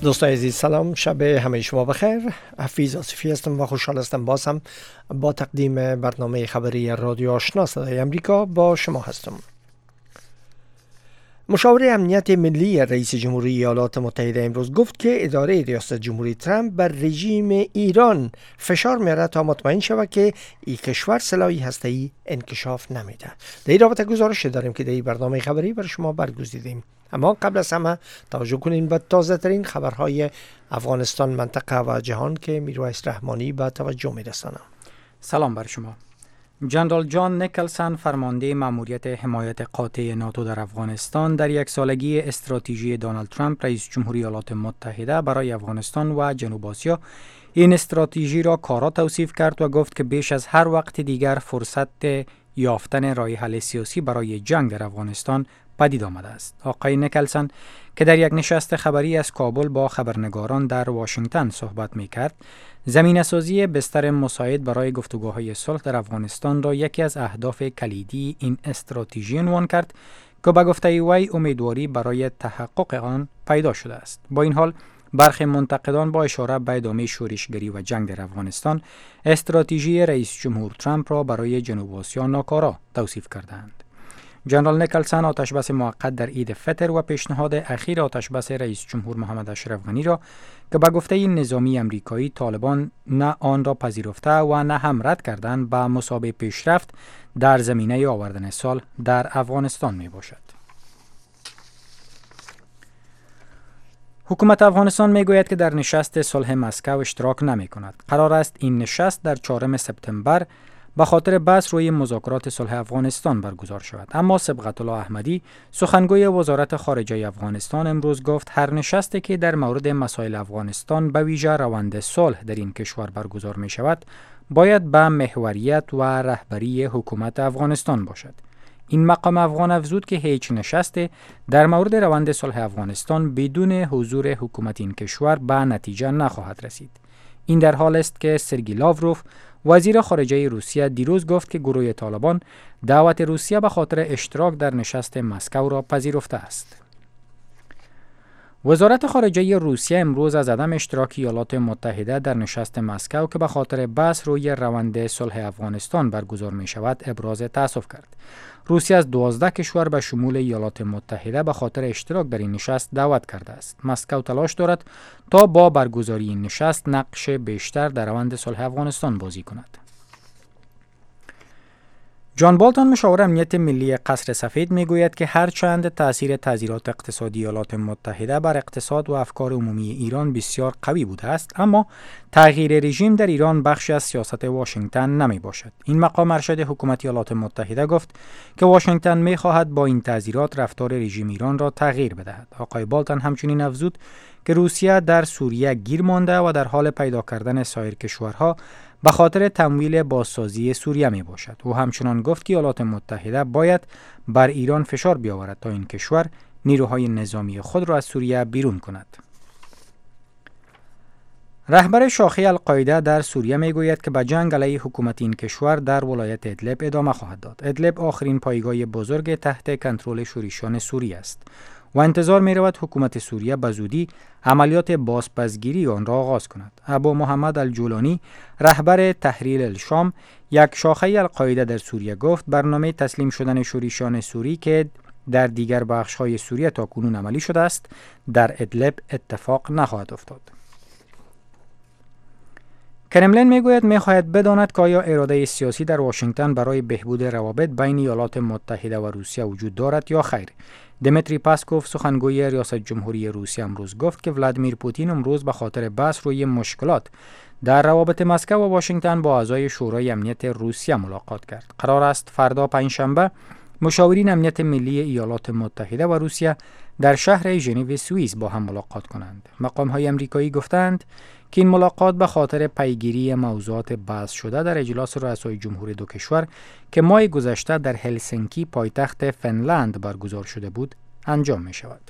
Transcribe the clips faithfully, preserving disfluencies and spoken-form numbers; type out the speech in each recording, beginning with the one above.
دوستان عزیز سلام، شب همه شما بخیر. حفیظ آصفی هستم و خوشحال هستم باز هم با تقدیم برنامه خبری رادیو آشنا صدای امریکا با شما هستم. مشاور امنیت ملی رئیس جمهوری ایالات متحده امروز گفت که اداره ریاست جمهوری ترامپ بر رژیم ایران فشار میاره تا مطمئن شود که این کشور سلاح هسته‌ای انکشاف نمیده. در این رابطه گزارش داریم که در این برنامه خبری برای شما برگزیدیم. اما قبل از همه توجه کنین به تازه ترین خبرهای افغانستان، منطقه و جهان که میرویس رحمانی به توجه میرسانه. سلام بر شما. جنرال جان نیکلسن، فرمانده مأموریت حمایت قاطع ناتو در افغانستان، در یک سالگی استراتژی دونالد ترامپ رئیس جمهوری ایالات متحده برای افغانستان و جنوب آسیا این استراتژی را کارا توصیف کرد و گفت که بیش از هر وقت دیگر فرصت یافتن راه حل سیاسی برای جنگ در افغانستان پدید آمده است. آقای نیکلسن که در یک نشست خبری از کابل با خبرنگاران در واشنگتن صحبت می‌کرد، زمینه‌سازی بستر مساعد برای گفتگوهای صلح در افغانستان را یکی از اهداف کلیدی این استراتژی عنوان کرد که به گفته وی امیدواری برای تحقق آن پیدا شده است. با این حال برخی منتقدان با اشاره به ادامه شورشگری و جنگ در افغانستان استراتژی رئیس جمهور ترامپ را برای جنوب آسیا ناکارا توصیف کردند. جنرال نیکلسن آتشبس موقت در عید فطر و پیشنهاد اخیر آتشبس رئیس جمهور محمد اشرف غنی را که به گفته نظامی امریکایی طالبان نه آن را پذیرفته و نه هم رد کردند به مثابه پیشرفت در زمینه آوردن صلح در افغانستان می باشد. حکومت افغانستان می گوید که در نشست صلح مسکو اشتراک نمی کند. قرار است این نشست در چهارم سپتامبر به خاطر بحث روی مذاکرات صلح افغانستان برگزار شود. اما صبغت الله احمدی، سخنگوی وزارت خارجه افغانستان، امروز گفت هر نشستی که در مورد مسائل افغانستان به ویژه روند صلح در این کشور برگزار می شود باید به محوریت و رهبری حکومت افغانستان باشد. این مقام افغان افزود که هیچ نشستی در مورد روند صلح افغانستان بدون حضور حکومت این کشور به نتیجه نخواهد رسید. این در حال است که سرگئی لاوروف، وزیر خارجه روسیه، دیروز گفت که گروه طالبان دعوت روسیه به خاطر اشتراک در نشست مسکو را پذیرفته است. وزارت خارجه روسیه امروز از عدم اشتراک ایالات متحده در نشست مسکو که به خاطر بحث روی روند صلح افغانستان برگزار می شود ابراز تأسف کرد. روسیه از دوازده کشور به شمول ایالات متحده به خاطر اشتراک در این نشست دعوت کرده است. مسکو تلاش دارد تا با برگزاری این نشست نقش بیشتر در روند صلح افغانستان بازی کند. جان بولتون، مشاور امنیت ملی قصر سفید، میگوید که هرچند تاثیر تعزیرات اقتصادی ایالات متحده بر اقتصاد و افکار عمومی ایران بسیار قوی بوده است، اما تغییر رژیم در ایران بخشی از سیاست واشنگتن نمی باشد. این مقام ارشد حکومت ایالات متحده گفت که واشنگتن می خواهد با این تعزیرات رفتار رژیم ایران را تغییر بدهد. آقای بولتون همچنین افزود که روسیه در سوریه گیر مانده و در حال پیدا کردن سایر کشورها به خاطر تمویل بازسازی سوریه می باشد. او همچنان گفت که ایالات متحده باید بر ایران فشار بیاورد تا این کشور نیروهای نظامی خود را از سوریه بیرون کند. رهبر شاخه القاعده در سوریه می گوید که به جنگ علیه حکومت این کشور در ولایت ادلب ادامه خواهد داد. ادلب آخرین پایگاه بزرگ تحت کنترل شورشیان سوریه است و انتظار می رود حکومت سوریه به زودی عملیات بازپسگیری آن را آغاز کند. ابو محمد الجولانی، رهبر تحریر الشام، یک شاخه القاعده در سوریه، گفت برنامه تسلیم شدن شورشیان سوری که در دیگر بخش‌های سوریه تاکنون عملی شده است در ادلب اتفاق نخواهد افتاد. کرملین میگوید میخواهد بداند که آیا اراده سیاسی در واشنگتن برای بهبود روابط بین ایالات متحده و روسیه وجود دارد یا خیر. دمیتری پاسکوف، سخنگوی ریاست جمهوری روسیه، امروز گفت که ولادیمیر پوتین امروز به خاطر بحث روی مشکلات در روابط مسکو و واشنگتن با اعضای شورای امنیت روسیه ملاقات کرد. قرار است فردا پنجشنبه مشاورین امنیت ملی ایالات متحده و روسیه در شهر ژنو سوئیس با هم ملاقات کنند. مقام‌های آمریکایی گفتند که این ملاقات به خاطر پیگیری موضوعات بحث شده در اجلاس رؤسای جمهور دو کشور که ماه گذشته در هلسینکی پایتخت فنلند برگزار شده بود انجام می شود.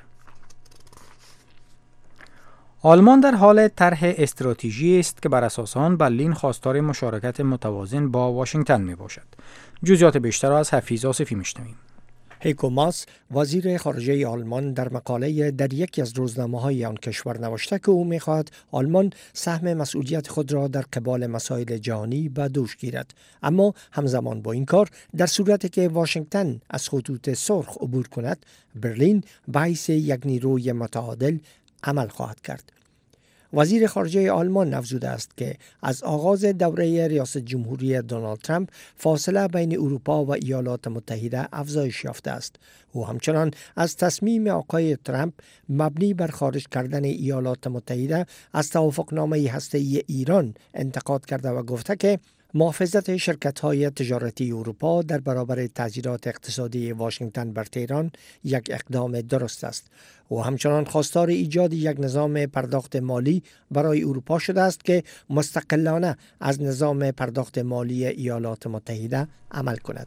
آلمان در حال طرح استراتژی است که بر اساس آن برلین خواستار مشارکت متوازن با واشنگتن می باشد. جزئیات بیشتر را از حفیظ آصفی میشنویم. هیکو ماس وزیر خارجه آلمان در مقاله در یکی از روزنامه‌های آن کشور نوشته که او می‌خواهد آلمان سهم مسئولیت خود را در قبال مسائل جهانی به دوش گیرد، اما همزمان با این کار در صورتی که واشنگتن از خطوط سرخ عبور کند، برلین به حیث یک نیروی متعادل عمل خواهد کرد. وزیر خارجه آلمان افزوده است که از آغاز دوره ریاست جمهوری دونالد ترامپ فاصله بین اروپا و ایالات متحده افزایش یافته است. او همچنان از تصمیم آقای ترامپ مبنی بر خارج کردن ایالات متحده از توافقنامه هسته‌ای ایران انتقاد کرده و گفته که محافظت شرکت‌های تجارتی اروپا در برابر تاثیرات اقتصادی واشنگتن بر تهران یک اقدام درست است. او همچنان خواستار ایجاد یک نظام پرداخت مالی برای اروپا شده است که مستقلانه از نظام پرداخت مالی ایالات متحده عمل کند.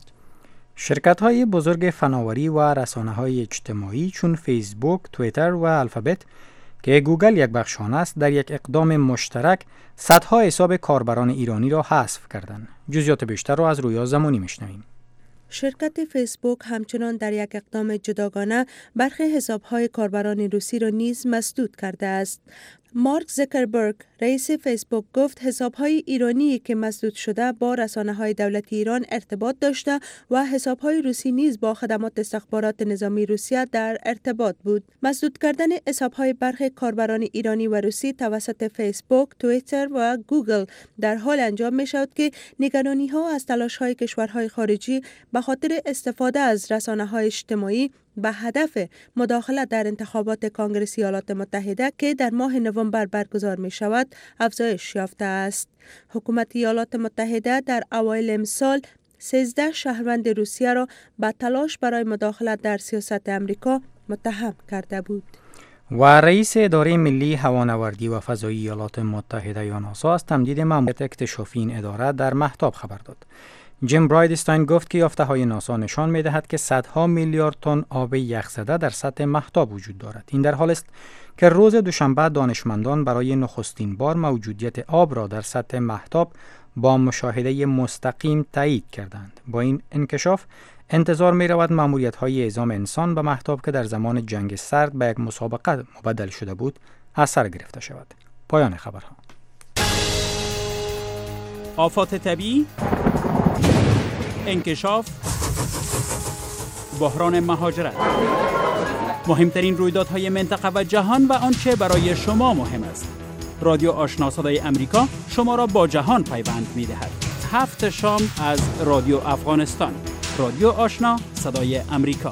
شرکت‌های بزرگ فناوری و رسانه‌های اجتماعی چون فیسبوک، توییتر و الفابت که گوگل یک بخش آن است، در یک اقدام مشترک صدها حساب کاربران ایرانی را حذف کردند. جزئیات بیشتر را از رویا زمانی میشنویم. شرکت فیسبوک همچنان در یک اقدام جداگانه برخی حساب‌های کاربران روسی را نیز مسدود کرده است. مارک زکربرگ رئیس فیسبوک گفت حساب‌های ایرانی که مسدود شده با رسانه‌های دولتی ایران ارتباط داشته و حساب‌های روسی نیز با خدمات استخبارات نظامی روسیه در ارتباط بود. مسدود کردن حساب‌های برخی کاربران ایرانی و روسی توسط فیسبوک، توییتر و گوگل در حال انجام می‌شود که نگرانی‌ها از تلاش‌های کشورهای خارجی به خاطر استفاده از رسانه‌های اجتماعی به هدف مداخله در انتخابات کنگره ایالات متحده که در ماه نوامبر برگزار می شود افزایش یافته است. حکومت ایالات متحده در اوایل امسال سیزده شهروند روسیه را به تلاش برای مداخله در سیاست امریکا متهم کرده بود. و رئیس اداره ملی هوانوردی و فضایی ایالات متحده یا ناسا از تمدید ماموریت اکتشافی این اداره در مهتاب خبر داد. جیم برایدستاین گفت که یافته‌های ناسا نشان می‌دهد که صدها میلیارد تن آب یخزده در سطح مهتاب وجود دارد. این در حال است که روز دوشنبه دانشمندان برای نخستین بار موجودیت آب را در سطح مهتاب با مشاهده مستقیم تایید کردند. با این انکشاف انتظار می‌رود ماموریت‌های اعزام انسان به مهتاب که در زمان جنگ سرد به یک مسابقه مبدل شده بود، از سر گرفته شود. پایان خبرها. آفات طبیعی، انکشاف، بحران مهاجرت، مهمترین رویدادهای منطقه و جهان و آنچه برای شما مهم است. رادیو آشنا صدای امریکا شما را با جهان پیوند می‌دهد. هفت شام از رادیو افغانستان. رادیو آشنا صدای امریکا.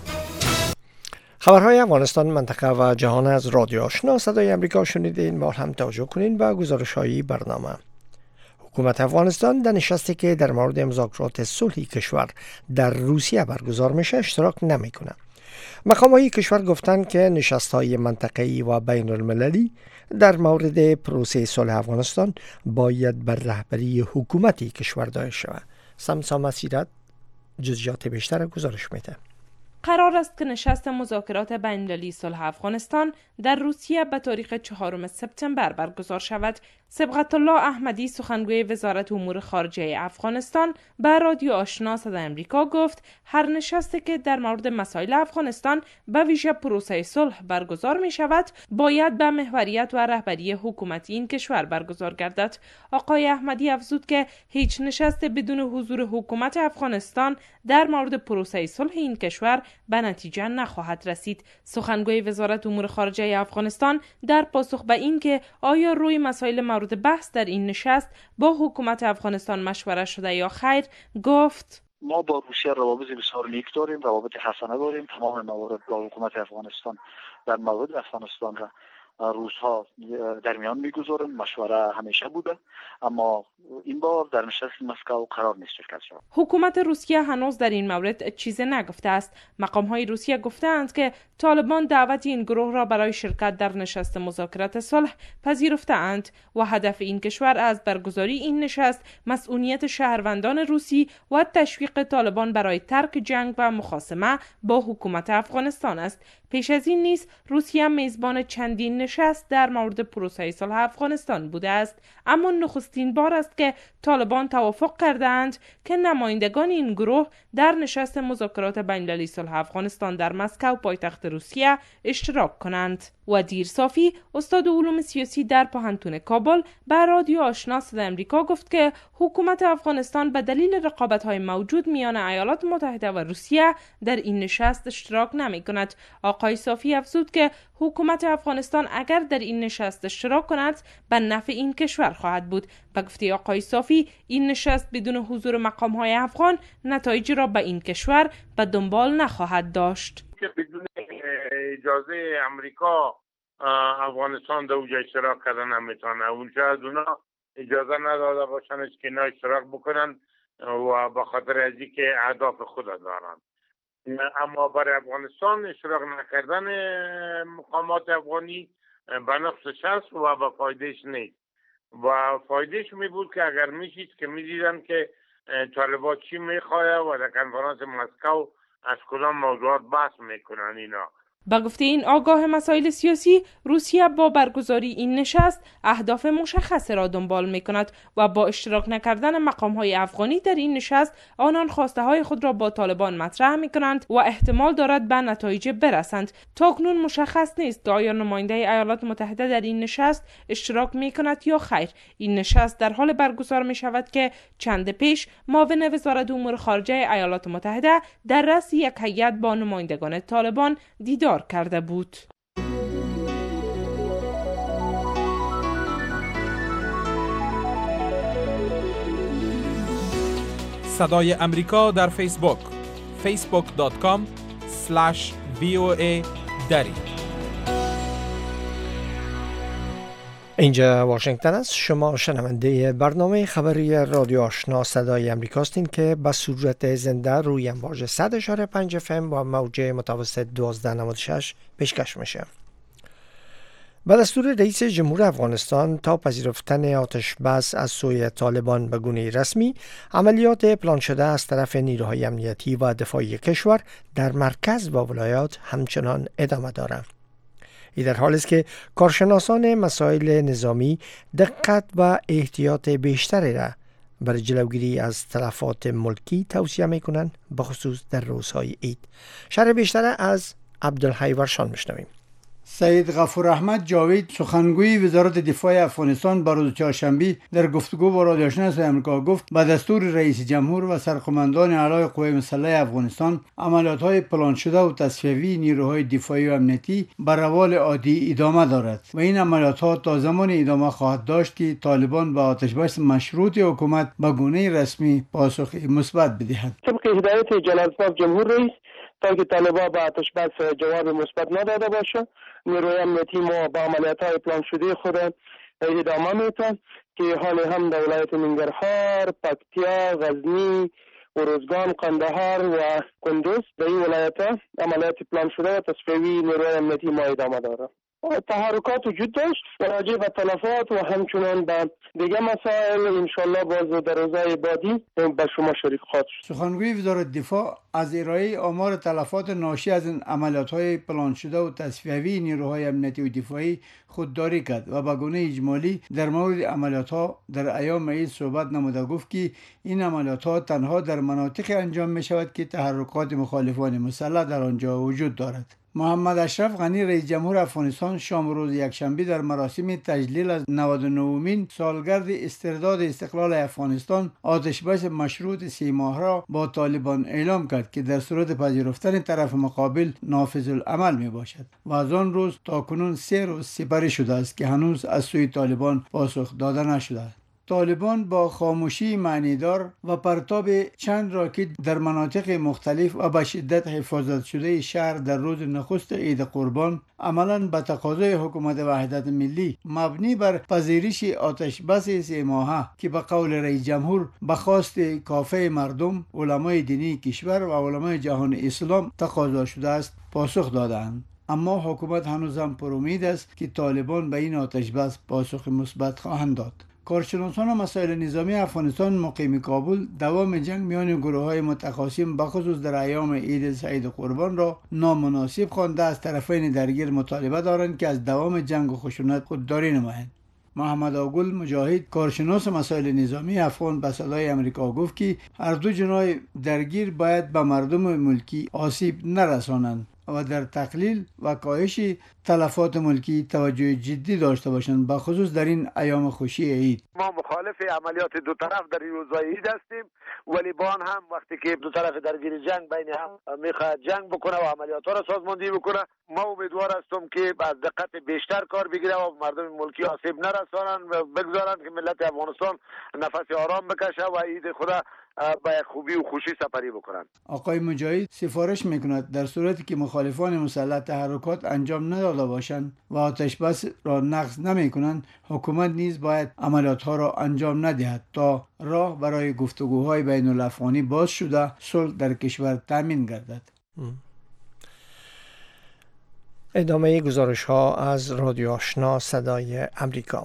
خبرهای افغانستان، منطقه و جهان از رادیو آشنا صدای امریکا شنیدین. با هم توجه کنین به گزارش‌های برنامه. حکومت افغانستان در نشستی که در مورد مذاکرات صلح کشور در روسیه برگزار میشه اشتراک نمیکنه. مقام‌های کشور گفتند که نشست‌های منطقه‌ای و بین المللی در مورد پروسه صلح افغانستان باید بر رهبری حکومتی کشور دایر شود. سمسا مسیرت جزئیات بیشتر گزارش میده. قرار است که نشست مذاکرات بین‌المللی صلح افغانستان در روسیه به تاریخ چهارم سپتامبر برگزار شود. صبغت الله احمدی سخنگوی وزارت امور خارجه افغانستان به رادیو آشنا صدای امریکا گفت هر نشستی که در مورد مسائل افغانستان به ویژه پروسه صلح برگزار می شود باید به محوریت و رهبری حکومتی این کشور برگزار گردد. آقای احمدی افزود که هیچ نشست بدون حضور حکومت افغانستان در مورد پروسه صلح این کشور به نتیجه نخواهد رسید. سخنگوی وزارت امور خارجه افغانستان در پاسخ به این که آیا روی مسائل مورد بحث در این نشست با حکومت افغانستان مشوره شده یا خیر گفت: ما با روسیه روابط بسیار نیک داریم، روابط حسنه داریم. تمام موارد با حکومت افغانستان در مورد افغانستان را روزها در میان میگذارن، مشوره همیشه بوده، اما این بار در نشست مسکو قرار نیست شرکت شود. حکومت روسیه هنوز در این مورد چیزی نگفته است. مقام‌های روسیه گفتند که طالبان دعوت این گروه را برای شرکت در نشست مذاکرات صلح پذیرفته‌اند و هدف این کشور از برگزاری این نشست مسئولیت شهروندان روسی و تشویق طالبان برای ترک جنگ و مخاصمه با حکومت افغانستان است. پیش از این نیز روسیه میزبان چندین نشست در مورد پروسه صلح افغانستان بوده است، اما نخستین بار است که طالبان توافق کردند که نمایندگان این گروه در نشست مذاکرات بین‌المللی صلح افغانستان در مسکو پایتخت روسیه اشتراک کنند. ودیر صافی استاد علوم سیاسی در پوهنتون کابل به رادیو آشنا صدای آمریکا گفت که حکومت افغانستان به دلیل رقابت‌های موجود میان ایالات متحده و روسیه در این نشست اشتراک نمی‌کند. آقای صافی افزود که حکومت افغانستان اگر در این نشست اشتراک کند به نفع این کشور خواهد بود. به گفته آقای صافی این نشست بدون حضور مقام‌های افغان نتایجی را به این کشور به دنبال نخواهد داشت. که بدون اجازه امریکا افغانستان در اونجا اشتراک کردن نمیتونه. اونجا از اونا اجازه نداده باشن که اینا اشتراک بکنن و به خاطر از اینکه اهداف خود دارن. اما برای افغانستان اشتراک نکردن مقامات افغانی به نفسش هست و به فایدهش نیست. و فایدهش می بود که اگر میشید که میدیدن که طالبان چی میخواه و در کنفرانس مسکو از کدام موضوعات بحث میکنن اینا. با گفته این آگاه مسائل سیاسی، روسیه با برگزاری این نشست اهداف مشخص را دنبال می کند و با اشتراک نکردن مقام‌های افغانی در این نشست آنان خواسته های خود را با طالبان مطرح می کنند و احتمال دارد به نتایج برسند. تاکنون مشخص نیست که آیا نماینده ایالات متحده در این نشست اشتراک می کند یا خیر. این نشست در حال برگزار می شود که چند پیش معاون وزارت امور خارجه ایالات متحده در رأس یک هیئت با نمایندگان طالبان دیدار کرده بود. صدای امریکا در فیسبوک فیسبوک دات کام اسلش وی او ای دری. اینجا واشنگتن است. شما شنونده برنامه خبری رادیو آشنا صدای امریکا هستین که به صورت زنده روی امواج صد و پنج اف ام با موج متوسط دوازده نود و شش پیشکش میشه. به دستور رئیس جمهور افغانستان تا پذیرفتن آتش بس از سوی طالبان به گونه رسمی، عملیات پلان شده از طرف نیروهای امنیتی و دفاعی کشور در مرکز و ولایات همچنان ادامه دارد. این در حالی است که کارشناسان مسائل نظامی دقت و احتیاط بیشتری را برای جلوگیری از تلفات ملکی توصیه میکنند، به خصوص در روزهای عید. شرح بیشتر از عبدالحی ورشان میشنویم. سید غفور احمد جاوید سخنگوی وزارت دفاع افغانستان بر روز چهارشنبه در گفتگو با رادیو آشنا صدای آمریکا گفت به دستور رئیس جمهور و سرقماندان اعلای قوای مسلحه افغانستان عملیات‌های پلان شده و تصفیوی نیروهای دفاعی و امنیتی بر روال عادی ادامه دارد و این عملیات‌ها تا زمان ادامه خواهد داشت که طالبان به آتش‌بس مشروط حکومت به گونه رسمی پاسخ مثبت بدهند. طبق هدایت جلالت جمهور رئیس تا که طالبان به آتش بس جواب مثبت نداده باشه، نیروی امنیتی ما با عملیات‌های پلان شده خود ادامه میتن که حال هم در ولایت ننگرهار، پکتیا، غزنی، ارزگان، قندهار و کندوز در این ولایت‌ها عملیات پلان شده و تصفیوی نیروی امنیتی ما ادامه داره. تحرکات وجود داشت راجع به تلفات و همچنان به دیگه مسائل انشالله باز در روزهای بعدی به شما شریک خواهد شد. سخنگوی وزارت دفاع از ارائه آمار تلفات ناشی از این عملیات‌های پلان شده و تصفیوی نیروهای امنیتی و دفاعی خودداری کرد و به گونه اجمالی در مورد عملیات‌ها در ایام عید صحبت نموده گفت که این عملیات‌ها تنها در مناطقی انجام می‌شود که تحرکات مخالفان مسلح در آنجا وجود دارد. محمد اشرف غنی رئیس جمهور افغانستان شام روز یکشنبه در مراسم تجلیل از نود و نهمین سالگرد استرداد استقلال افغانستان آتش‌بس مشروط سه ماه را با طالبان اعلام کرد که در صورت پذیرفتن طرف مقابل نافذ العمل می باشد و از آن روز تا کنون سه روز سپری شده است که هنوز از سوی طالبان پاسخ داده نشده است. طالبان با خاموشی معنیدار و پرتاب چند راکت در مناطق مختلف و به شدت حفاظت شده شهر در روز نخست عید قربان عملاً به تقاضای حکومت وحدت ملی مبنی بر پذیرش آتش بس سه ماهه که به قول رئیس جمهور به خواست کافه مردم، علمای دینی کشور و علمای جهان اسلام تقاضا شده است پاسخ دادند. اما حکومت هنوز هم پر امید است که طالبان به این آتش بس پاسخ مثبت خواهند داد. کارشناسان مسائل نظامی افغانستان مقیم کابل دوام جنگ میان گروه‌های متخاصم بخصوص در ایام عید سعید قربان را نامناسب خوانده از طرفین درگیر مطالبه دارند که از دوام جنگ و خشونت خودداری نمایند. محمد آگل مجاهد کارشناس مسائل نظامی افغان به صدای امریکا گفت که هر دو جناح درگیر باید به مردم ملکی آسیب نرسانند و در تقلیل و کاهش تلفات ملکی توجه جدی داشته باشند، به خصوص در این ایام خوشی عید. ما مخالف عملیات دو طرف در روزهای عید هستیم، ولی با آن هم وقتی که دو طرف درگیر جنگ بین هم میخواد جنگ بکنه و عملیات ها را سازماندهی بکنه، ما امیدوار هستم که از دقت بیشتر کار بگیره و مردم ملکی آسیب نرسانند و بگذارند که ملت افغانستان نفس آرام بکشه و عید خدا با خوبی و خوشی سپری بکنند. آقای مجاهد سفارش میکند در صورتی که مخالفان مسلح تحرکات انجام نداده باشند و آتش بس را نقض نمیکنند، حکومت نیز باید عملیات ها را انجام ندهد تا راه برای گفتگوهای بین الافغانی باز شده صلح در کشور تامین گردد. ادامه گزارش ها از رادیو آشنا صدای امریکا.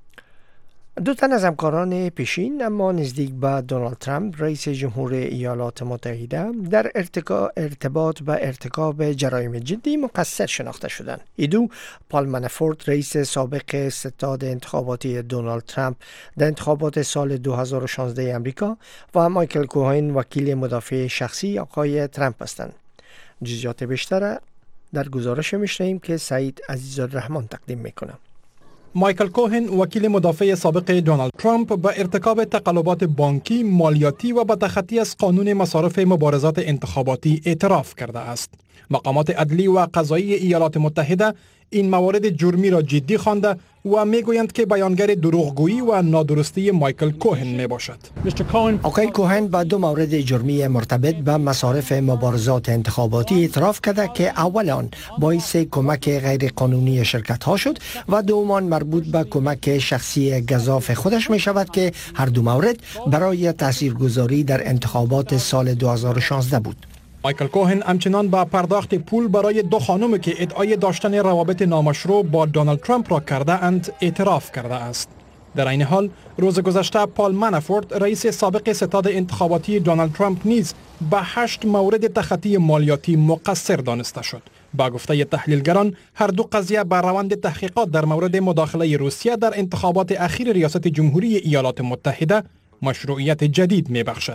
دو تن از همکاران پیشین اما نزدیک به دونالد ترامپ رئیس جمهور ایالات متحده در ارتباط به ارتکاب جرایم جدی مقصر شناخته شدند. ایدو پال منافورت رئیس سابق ستاد انتخاباتی دونالد ترامپ در انتخابات سال دو هزار و شانزده امریکا و مایکل کوهن وکیل مدافع شخصی آقای ترامپ هستند. جزئیات بیشتر در گزارش میشنویم که سعید عزیزالرحمن تقدیم میکنه. مایکل کوهن وکیل مدافع سابق دونالد ترامپ به ارتکاب تقلبات بانکی، مالیاتی و به تخطی از قانون مصارف مبارزات انتخاباتی اعتراف کرده است. مقامات عدلی و قضایی ایالات متحده این موارد جرمی را جدی خوانده و میگویند که بیانگر دروغگویی و نادرستی مایکل کوهن می باشد. آقای کوهن با دو مورد جرمی مرتبط به مصارف مبارزات انتخاباتی اعتراف کرده که اول آن باعث کمک غیر قانونی شرکت ها شد و دومان مربوط به کمک شخصی گزاف خودش می شود که هر دو مورد برای تاثیرگذاری در انتخابات سال دو هزار و شانزده بود. مایکل کوهن همچنان با پرداخت پول برای دو خانم که ادعای داشتن روابط نامشروع با دونالد ترامپ را کرده اند اعتراف کرده است. در این حال روز گذشته پال منافورت رئیس سابق ستاد انتخاباتی دونالد ترامپ نیز به هشت مورد تخطی مالیاتی مقصر دانسته شد. با گفته تحلیلگران هر دو قضیه بر روند تحقیقات در مورد مداخله روسیه در انتخابات اخیر ریاست جمهوری ایالات متحده مشروعیت جدید می بخشد.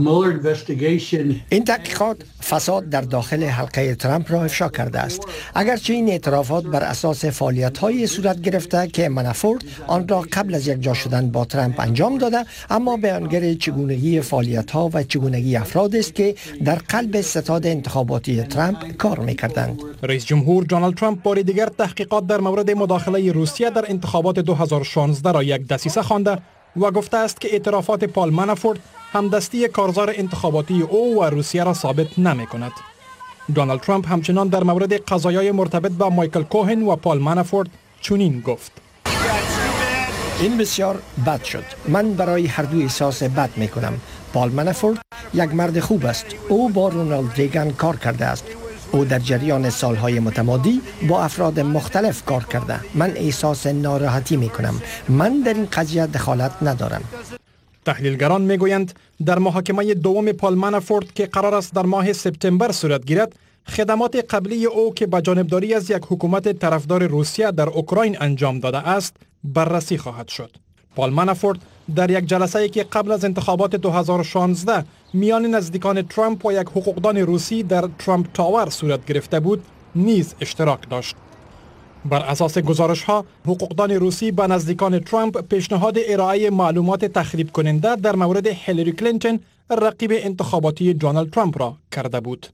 این تحقیقات فساد در داخل حلقه ترامپ را افشا کرده است. اگرچه این اعترافات بر اساس فعالیت‌های صورت گرفته که منافورت آن را قبل از یکجا شدن با ترامپ انجام داده، اما بیانگر چگونگی فعالیت‌ها و چگونگی افراد است که در قلب ستاد انتخاباتی ترامپ کار می‌کردند. رئیس جمهور دونالد ترامپ بار دیگر تحقیقات در مورد مداخله روسیه در انتخابات دو هزار و شانزده را یک دسیسه خوانده و گفته است که اعترافات پال منافورت همدستی کارزار انتخاباتی او و روسیه را ثابت نمی کند. دونالد ترامپ همچنان در مورد قضایای مرتبط با مایکل کوهن و پال منافورت چنین گفت: این بسیار بد شد. من برای هر دو احساس بد می کنم. پال منافورت یک مرد خوب است. او با رونالد ریگان کار کرده است. او در جریان سالهای متمادی با افراد مختلف کار کرده. من احساس ناراحتی می کنم. من در این قضیه دخالت ندارم. تحلیلگران می گویند در محاکمه دوم پال منافورت که قرار است در ماه سپتامبر صورت گیرد، خدمات قبلی او که به جانبداری از یک حکومت طرفدار روسیه در اوکراین انجام داده است بررسی خواهد شد. پال منافورت در یک جلسه‌ای که قبل از انتخابات دو هزار و شانزده میان نزدیکان ترامپ و یک حقوقدان روسی در ترامپ تاور صورت گرفته بود نیز اشتراک داشت. بر اساس گزارش‌ها حقوقدان روسی به نزدیکان ترامپ پیشنهاد ارائه معلومات تخریب کننده در مورد هیلاری کلینتون رقیب انتخاباتی دونالد ترامپ را کرده بود.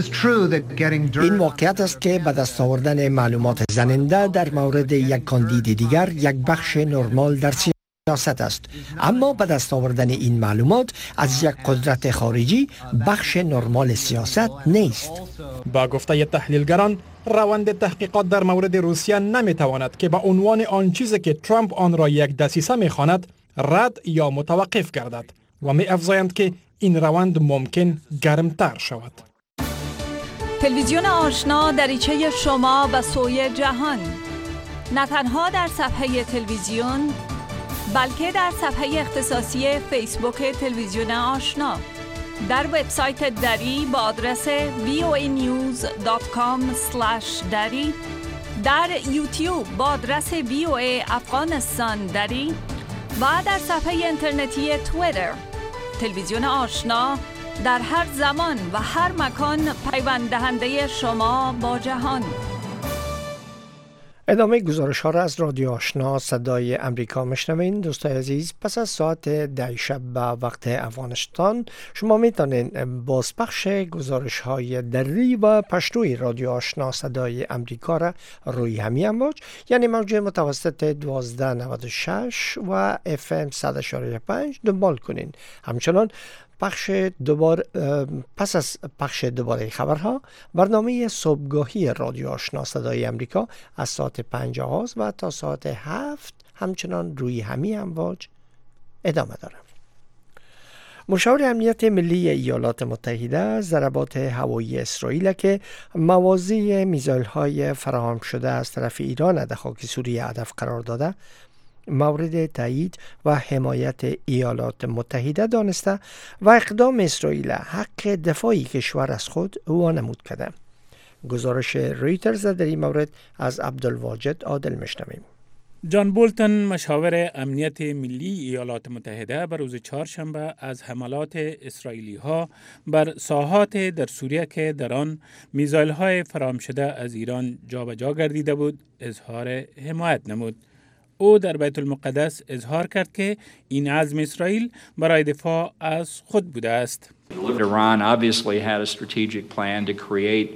این واقعیت است که به دست آوردن معلومات زننده در مورد یک کاندید دیگر یک بخش نرمال در سیاست است، اما به دست آوردن این معلومات از یک قدرت خارجی بخش نرمال سیاست نیست. با گفته تحلیلگران روند تحقیقات در مورد روسیه نمیتواند که به عنوان آن چیزی که ترامپ آن را یک دسیسه میخواند رد یا متوقف گردد و می افزایند که این روند ممکن گرمتر شود. تلویزیون آشنا دریچه شما و سوی جهان، نه تنها در صفحه تلویزیون بلکه در صفحه اختصاصی فیسبوک تلویزیون آشنا، در وبسایت دری با آدرس وی او ای نیوز دات کام اسلش دری، در یوتیوب با آدرس وی او ای افغانستان دری و در صفحه اینترنتی توییتر. تلویزیون آشنا در هر زمان و هر مکان پیوند دهنده شما با جهان. ادامه گزارش ها را از رادیو آشنا صدای امریکا میشنوین. دوستای عزیز، پس از ساعت ده شب به وقت افغانستان شما میتونین بازپخش گزارش های دری و پشتوی رادیو آشنا صدای امریکا را روی همین امواج، یعنی موج متوسط دوازده نود و شش و اف ام صد و چهار و پنج دنبال کنین. همچنان پخش دوبار پس از پخش دوباره خبرها، برنامه صبحگاهی رادیو آشنا صدای امریکا از ساعت پنج آغاز و تا ساعت هفت همچنان روی همین امواج ادامه داره. مشاور امنیت ملی ایالات متحده ضربات هوایی اسرائیل که موازی میزایل های فراهم شده از طرف ایران در خاک سوریه هدف قرار داده مورد تایید و حمایت ایالات متحده دانسته و اقدام اسرائیل حق دفاعی کشور از خود وانمود کرده. گزارش رویترز در این مورد از عبدالواجد عادل میشنویم. جان بولتن، مشاور امنیت ملی ایالات متحده، بر روز چهارشنبه از حملات اسرائیلی ها بر ساحات در سوریه که در آن میزایل های فراهم شده از ایران جابجا گردیده بود اظهار حمایت نمود. او در بیت المقدس اظهار کرد که این عزم اسرائیل برای دفاع از خود بوده است. Iran obviously had a strategic plan to create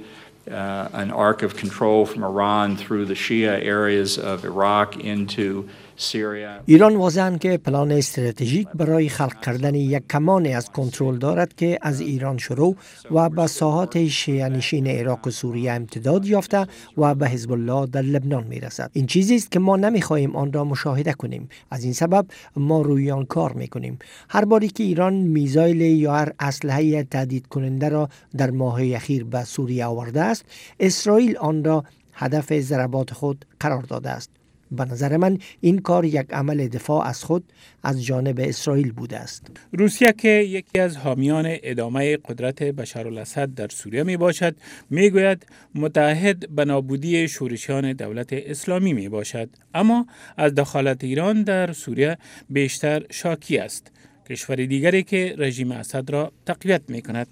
uh, an arc of control from Iran through the Shia areas of Iraq into Syria. ایران واضحاً که پلان استراتژیک برای خلق کردن یک کمان از کنترل دارد که از ایران شروع و به ساحات شیعه نشین عراق و سوریه امتداد یافته و به حزب الله در لبنان میرسد. این چیزی است که ما نمیخواهیم آن را مشاهده کنیم. از این سبب ما روی آن کار میکنیم. هر باری که ایران میزایل یا هر اسلحه تهدید کننده را در ماه اخیر به سوریه آورده است، اسرائیل آن را هدف ضربات خود قرار داده است. به نظر من این کار یک عمل دفاع از خود از جانب اسرائیل بوده است. روسیه که یکی از حامیان ادامه قدرت بشارالاسد در سوریه می باشد، می گوید متعهد به نابودی شورشیان دولت اسلامی می باشد، اما از دخالت ایران در سوریه بیشتر شاکی است. کشور دیگری که رژیم اسد را تقویت می کند.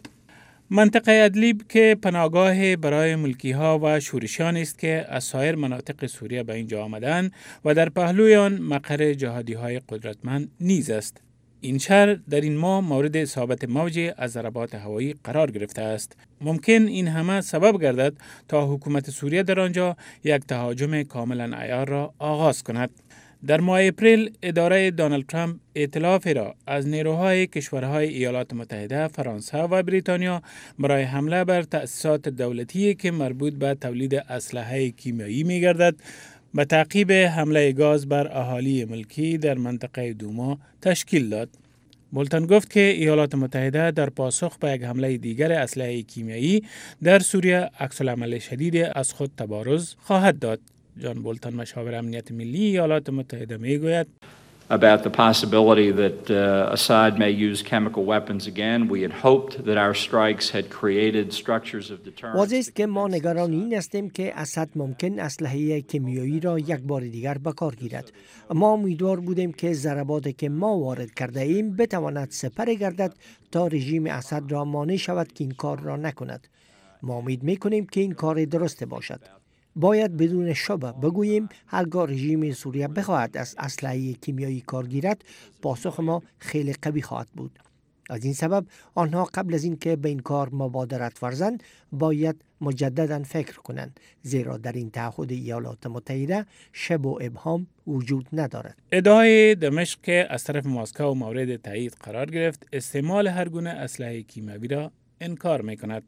منطقه ادلیب که پناهگاه برای ملکی ها و شورشیان است که از سایر مناطق سوریه به اینجا آمدند و در پهلوی آن مقر جهادی های قدرتمند نیز است. این شهر در این ماه مورد اصابت موجی از ضربات هوایی قرار گرفته است. ممکن این همه سبب گردد تا حکومت سوریه در آنجا یک تهاجم کاملا عیار را آغاز کند. در ماه اپریل اداره دونالد ترامپ ائتلافی را از نیروهای کشورهای ایالات متحده، فرانسه و بریتانیا برای حمله بر تأسیسات دولتی که مربوط به تولید اسلحه کیمیایی می‌گردد به تعقیب حمله گاز بر اهالی ملکی در منطقه دوما تشکیل داد. بولتن گفت که ایالات متحده در پاسخ به یک حمله دیگر اسلحه کیمیایی در سوریه عکس‌العمل شدید از خود تبارز خواهد داد. جان بولتن، مشاور امنیت ملی ایالات متحده، میگوید about the possibility that uh, Assad may use chemical weapons again. We had hoped that our strikes had created structures of deterrence. واضح است که ما نگران این هستیم که اسد ممکن اسلحه کیمیایی را یک بار دیگر به کار گیرد. ما امیدوار بودیم که ضرباتی که ما وارد کرده ایم بتواند سپر گردد تا رژیم اسد را مانع شود که این کار را نکند. ما امید میکنیم که این کار درست باشد. باید بدون شبه بگوییم هرگاه رژیم سوریه بخواهد از اسلحه کیمیایی کار گیرد، پاسخ ما خیلی قوی خواهد بود. از این سبب آنها قبل از اینکه به این کار مبادرت ورزند باید مجددا فکر کنند، زیرا در این تعهد ایالات متحده شب و ابهام وجود ندارد. ادعای دمشق که از طرف مسکو مورد تایید قرار گرفت استعمال هر گونه اسلحه کیمیایی را انکار می‌کند.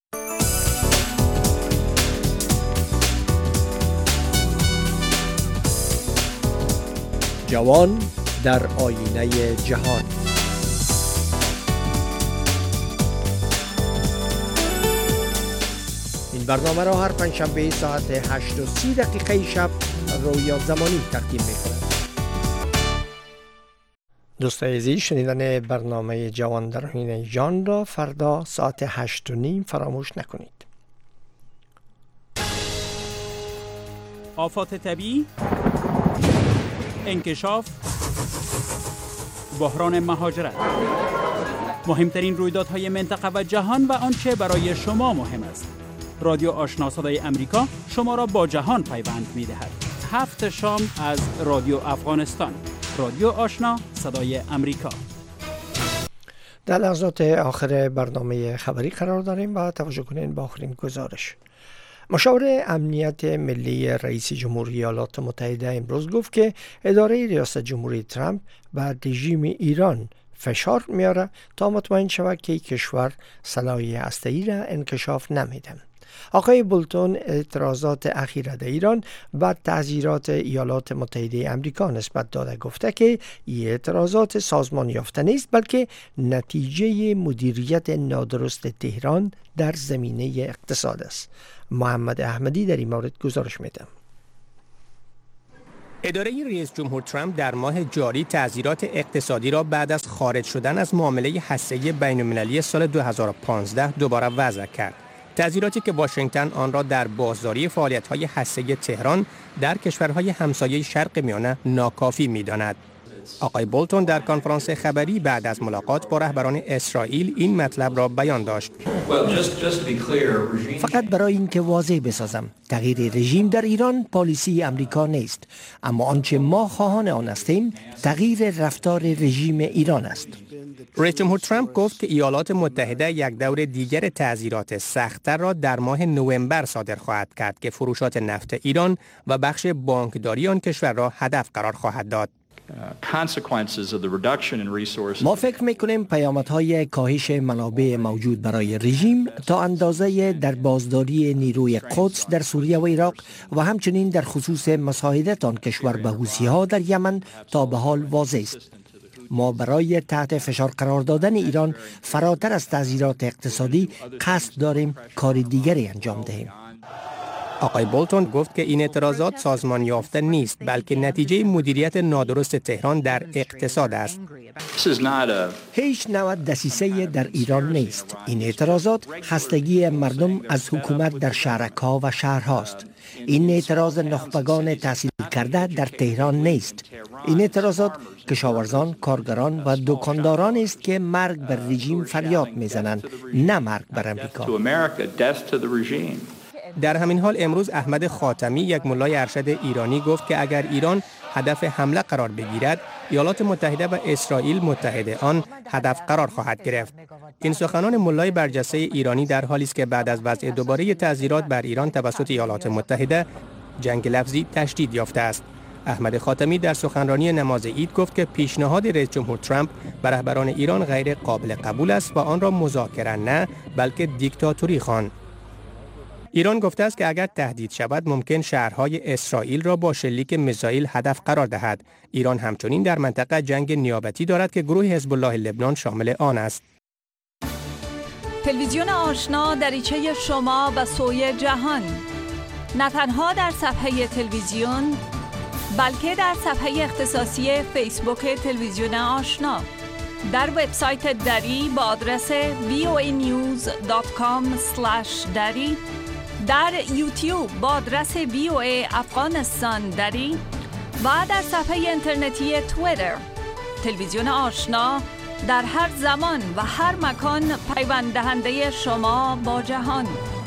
جوان در آینه جهان. این برنامه را هر پنجشنبه ساعت هشت و سی دقیقه شب رویا زمانی تقدیم می‌کند. دوستان عزیز، شنیدن برنامه جوان در حین جان را فردا ساعت هشت و نیم فراموش نکنید. آفات طبیعی، انکشاف، بحران مهاجرت، مهمترین رویدادهای منطقه و جهان و آنچه برای شما مهم است. رادیو آشنا صدای امریکا شما را با جهان پیوند می‌دهد. هفت شام از رادیو افغانستان. رادیو آشنا صدای امریکا. در لحظات آخر برنامه خبری قرار داریم و توجه کنین به آخرین گزارش. مشاور امنیت ملی رئیس جمهوری ایالات متحده امروز گفت که اداره ریاست جمهوری ترامپ بر رژیم ایران فشار میاره تا مطمئن شود که کشور سلاح هسته‌ای را انکشاف نمیده. آقای بولتون اعتراضات اخیر در ایران بر تحذیرات ایالات متحده آمریکا نسبت داده گفته که این اعتراضات سازمان یافته نیست بلکه نتیجه مدیریت نادرست تهران در زمینه اقتصاد است. محمد احمدی در این مورد گزارش میده. اداره رئیس جمهور ترامپ در ماه جاری تحذیرات اقتصادی را بعد از خارج شدن از معامله هسته‌ای بین‌المللی سال دو هزار و پانزده دوباره وضع کرد. تحذیراتی که واشنگتن آن را در بازداری فعالیت‌های هسته‌ای تهران در کشورهای همسایه شرق میانه ناکافی می‌داند. آقای بولتون در کنفرانس خبری بعد از ملاقات با رهبران اسرائیل این مطلب را بیان داشت. فقط برای اینکه واضح بسازم، تغییر رژیم در ایران پالیسی امریکا نیست، اما آنچه ما خواهان آن هستیم تغییر رفتار رژیم ایران است. رئیس جمهور ترامپ گفت که ایالات متحده یک دور دیگر تعزیرات سخت‌تر را در ماه نوامبر صادر خواهد کرد که فروشات نفت ایران و بخش بانکداری آن کشور را هدف قرار خواهد داد. ما فکر میکنیم پیامدهای کاهش منابع موجود برای رژیم تا اندازه در بازداری نیروی قدس در سوریه و عراق و همچنین در خصوص مساعدت آن کشور به حوثی‌ها در یمن تا به حال واضح است. ما برای تحت فشار قرار دادن ایران فراتر از تعزیرات اقتصادی قصد داریم کار دیگری انجام دهیم. آقای بولتون گفت که این اعتراضات سازمان یافته نیست بلکه نتیجه مدیریت نادرست تهران در اقتصاد است. هیچ نوع دسیسه در ایران نیست. این اعتراضات خستگی مردم از حکومت در شهرک‌ها و شهرهاست. این اعتراض نخبگان تحصیل کرده در تهران نیست. این اعتراضات کشاورزان، کارگران و دکانداران است که مرگ بر رژیم فریاد میزنند، نه مرگ بر امریکا. در همین حال امروز احمد خاتمی، یک ملای ارشد ایرانی، گفت که اگر ایران هدف حمله قرار بگیرد، ایالات متحده و اسرائیل متحد آن هدف قرار خواهد گرفت. این سخنان ملای برجسته ایرانی در حالی است که بعد از وضع دوباره تعزیرات بر ایران توسط ایالات متحده، جنگ لفظی تشدید یافته است. احمد خاتمی در سخنرانی نماز عید گفت که پیشنهاد رئیس جمهور ترامپ بر رهبران ایران غیر قابل قبول است و آن را مذاکره نه بلکه دیکتاتوری خواند. ایران گفته است که اگر تهدید شود ممکن شهرهای اسرائیل را با شلیک میزایل هدف قرار دهد. ایران همچنین در منطقه جنگ نیابتی دارد که گروه حزب الله لبنان شامل آن است. تلویزیون آشنا دریچه شما به سوی جهان، نه تنها در صفحه تلویزیون بلکه در صفحه اختصاصی فیسبوک تلویزیون آشنا، در وبسایت دری با آدرس وی او ای نیوز دات کام اسلش دری، در یوتیوب با آدرس وی او ای افغانستان دری و در صفحه اینترنتی توییتر. تلویزیون آشنا در هر زمان و هر مکان پیوند دهنده شما با جهان.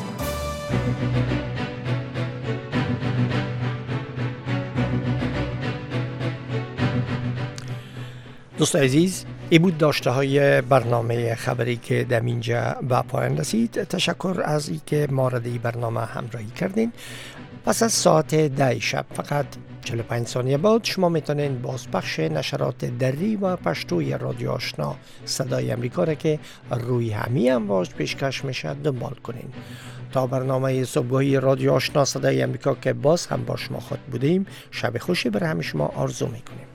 دوست عزیز، این بود داشته های برنامه خبری که در اینجا به پایان رسید. تشکر از اینکه ما را در این برنامه همراهی کردین. پس از ساعت ده شب فقط چهل و پنج ثانیه بعد شما میتونین بازپخش نشرات دری و پشتوی رادیو آشنا صدای امریکا را که روی همه امواج پیشکش میشه دنبال کنین. تا برنامه صبحگاهی رادیو آشنا صدای امریکا که باز هم با شما خود بودیم، شب خوشی برای همه شما آرزو میکنیم.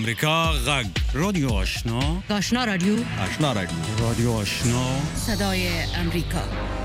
امریکا غږ رادیو آشنا آشنا رادیو آشنا رادیو رادیو آشنا صدای امریکا